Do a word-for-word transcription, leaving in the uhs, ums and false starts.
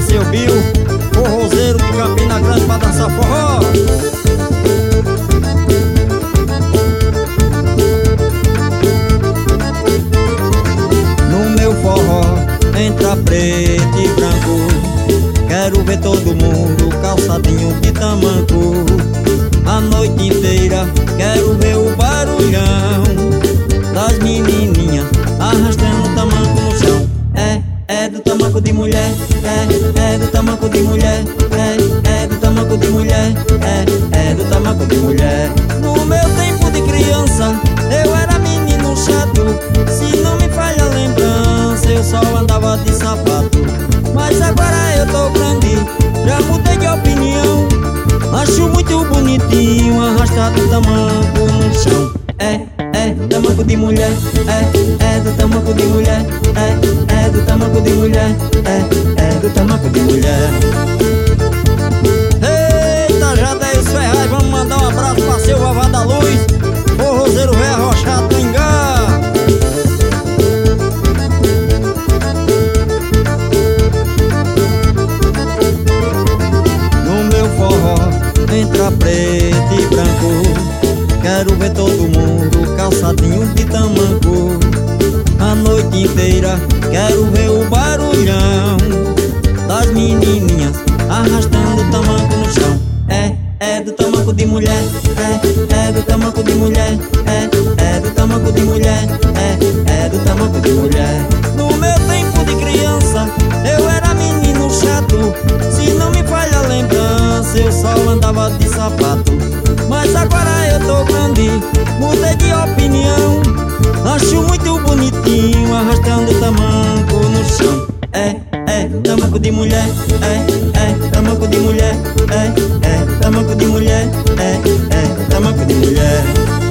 seu Bill, forrozeiro de Campina Grande pra dançar forró. No meu forró entra preto e branco, quero ver todo mundo calçadinho de tamanco. A noite inteira quero ver o barulhão das menininhas arrastando o tamanco no chão. É, é do tamanco de mulher, é, é do tamanco de mulher, é, é do tamanco de mulher, é, é do tamanco de mulher. No meu tempo de criança eu era menino chato, se não me falha a lembrança eu só andava de sapato. Mas agora eu tô grande, já mudei de opinião, acho muito bonitinho arrastado o tamanco no chão. É, é do tamanco de mulher, é, é do tamanco de mulher, é, é do tamanco de mulher, é, é do tamanco de mulher. Eita, já dei os ferrais, vamos mandar um abraço pra seu Vavá da Luz, forrozeiro velho arrochado do Ingá. No meu forró entra preto e branco, quero ver todo mundo calçadinho de tamanco. A noite inteira quero ver o barulhão das menininhas arrastando o tamanco no chão. É, é do tamanco de mulher, é, é do tamanco de mulher, é, é do tamanco de mulher, é, é do tamanco de mulher. No meu tempo de criança eu era menino chato, se não me falha a lembrança eu só andava de sapato. Mas agora eu tô grande, mudei de opinião, acho muito bonitinho arrastando o tamanco no chão. É, é, tamanco de mulher, é, é, tamanco de mulher, é, é, tamanco de mulher, é, é, tamanco de mulher.